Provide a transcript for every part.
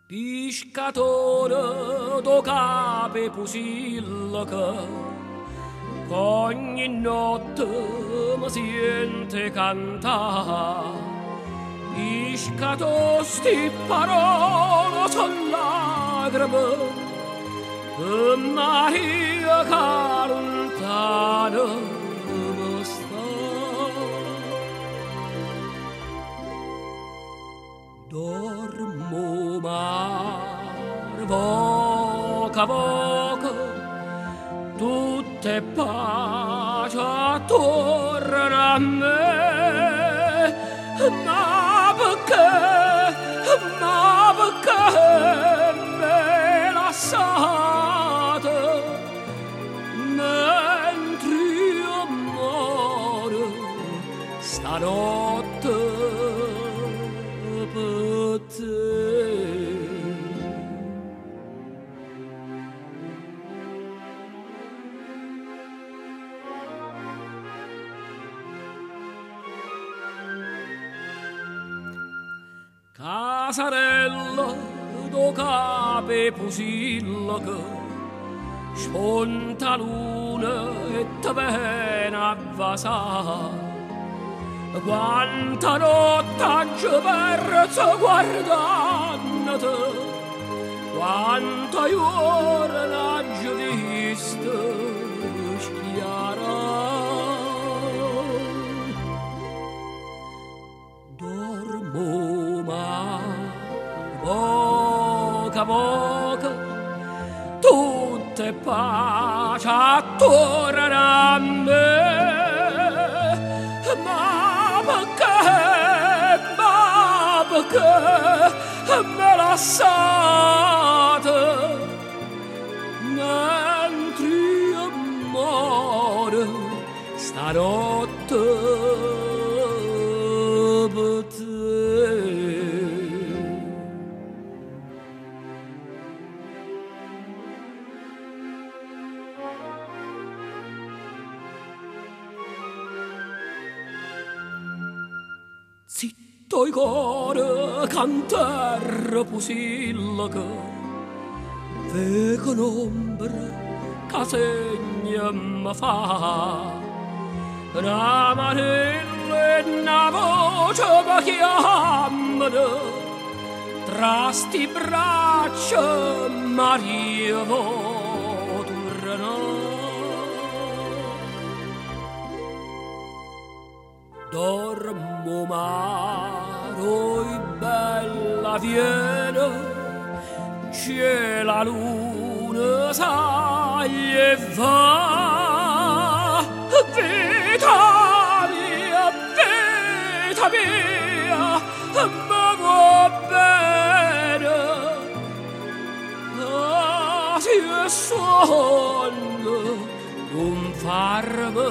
Pescatore do cape pusillaca, ogni notte mi sente cantare. Pescato sti parole son lacrime, e Maria che lontana mi sta. Dormo mar voca voca, tutte pace attorno a me, ma perché me lasciate mentre io muore stanotte per te. Casarella do cape pusillaca, sponta luna e te viene a vasà. Quanta notte ho perso guardandoti, quanta ora ho visto schiarare. Dormo voca voca, tutte pace attorno a me, ma perché me lasciate mentre io muore stanotte per te. Zitto il cuore canter pusillaca, veco un'ombra che segna mi fa, una manella e una voce mi chiamano, tra sti braccia Maria vo tornare. Dormo maro e bella viene, c'è la luna saglia e va. Vita mia, mi va bene, se è sonno non farmi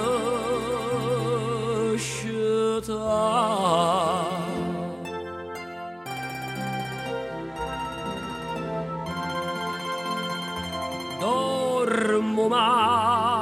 dormo